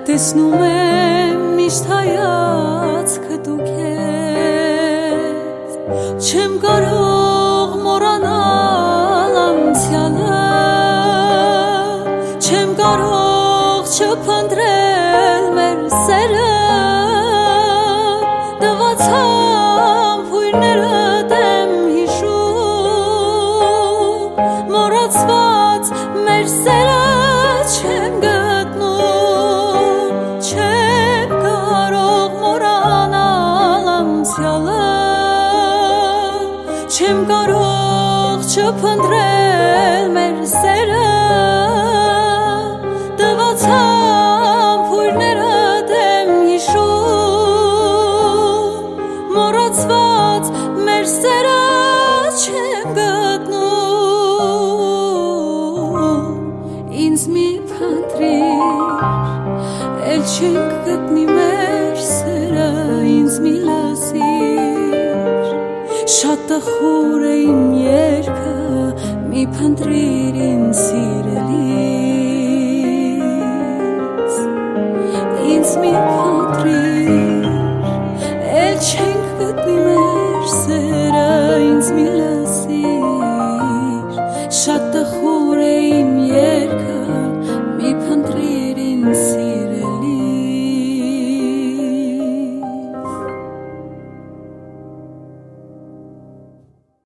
տեսնում եմ միշտ հայացքը դու քեզ չեմ կարող մոռանալ անցյալը չեմ կարող չփնտրել մեր սերը դվացամ փույրներդ եմ հիշում մոռացված մեր սերը չեմ գտնում չեմ կարող մոռանալ անցյալը չեմ կարող չփնտրել մեր սերը դվացամ փույրներդ եմ հիշում մոռացված մեր սերը չեմ գտնում ինձ մի փնտրիր էլ չենք գտնի մեր սերը ինձ մի լսիր շատ տխուր է իմ երգը մի փնտրիր ինձ սիրելիս ինձ մի